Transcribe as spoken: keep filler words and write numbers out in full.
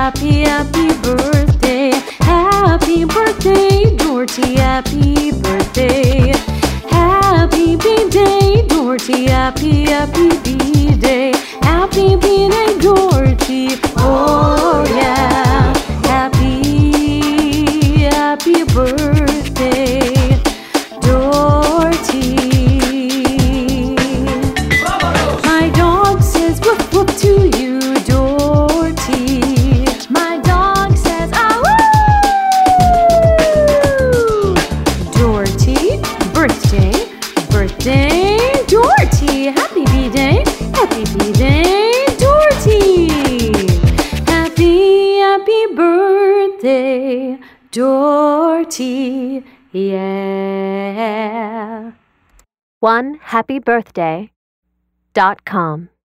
happy, happy birthday. Happy birthday, Dorothy, happy birthday. Happy B-Day, Dorothy, happy, happy B-Day. Happy B-Day, Dorothy, oh yeah. Happy, happy birthday, Dorothy. My dog says whoop whoop to you, Dorothy. My dog says ah woo. Dorothy, birthday, birthday, Dorothy. Happy B-Day, happy B-Day, Dorothy. Happy, happy birthday, Dorothy, yeah. one happy birthday dot com